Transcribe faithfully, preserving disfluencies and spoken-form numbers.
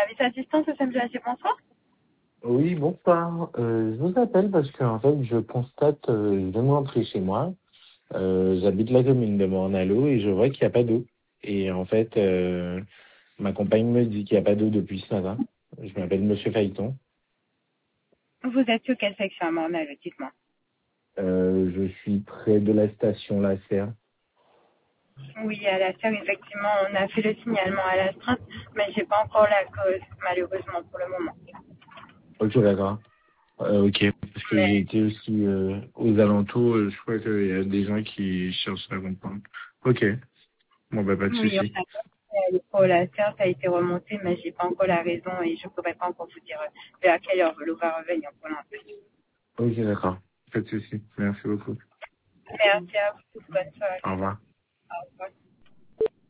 Service assistance au S M G H, bonsoir. Oui, bonsoir. Euh, je vous appelle parce que en fait, je constate, euh, je viens de rentrer chez moi. Euh, j'habite la commune de Morne-à-l'Eau et je vois qu'il n'y a pas d'eau. Et en fait, euh, ma compagne me dit qu'il n'y a pas d'eau depuis ce matin. Je m'appelle Monsieur Phaéton. Vous êtes sur quelle section à Morne-à-l'Eau, dites-moi. Euh, je suis près de la station La Serre. Oui, à la serre, effectivement, on a fait le signalement à l'astreinte, mais j'ai pas encore la cause, malheureusement, pour le moment. Ok, d'accord. Euh, ok, parce que Mais j'ai été aussi euh, aux alentours. euh, Je crois qu'il y a des gens qui cherchent à comprendre. Ok, bon bah pas de oui, on souci. a fait pour la serre, ça a été remonté, mais j'ai pas encore la raison et je pourrais pas encore vous dire euh, vers quelle heure l'eau va revenir pour l'instant. Ok, d'accord. Pas de souci. Merci beaucoup. Merci à vous, bonne soirée. Au revoir.